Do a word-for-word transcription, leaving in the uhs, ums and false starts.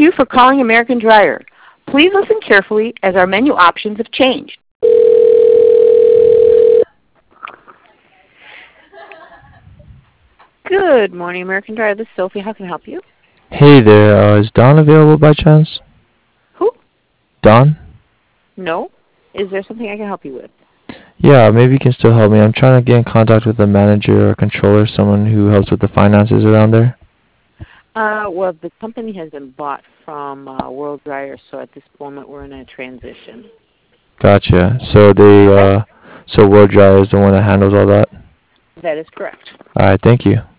you for calling American Dryer. Please listen carefully as our menu options have changed. Good morning, American Dryer. This is Sophie. How can I help you? Hey there, uh, is Don available by chance? Who? Don? No. Is there something I can help you with? Yeah, maybe you can still help me. I'm trying to get in contact with a manager or controller, someone who helps with the finances around there. Uh, well, the company has been bought from uh, World Dryer, so at this moment we're in a transition. Gotcha. So they, Okay. uh, so World Dryer is the one that handles all that? That is correct. Alright, thank you.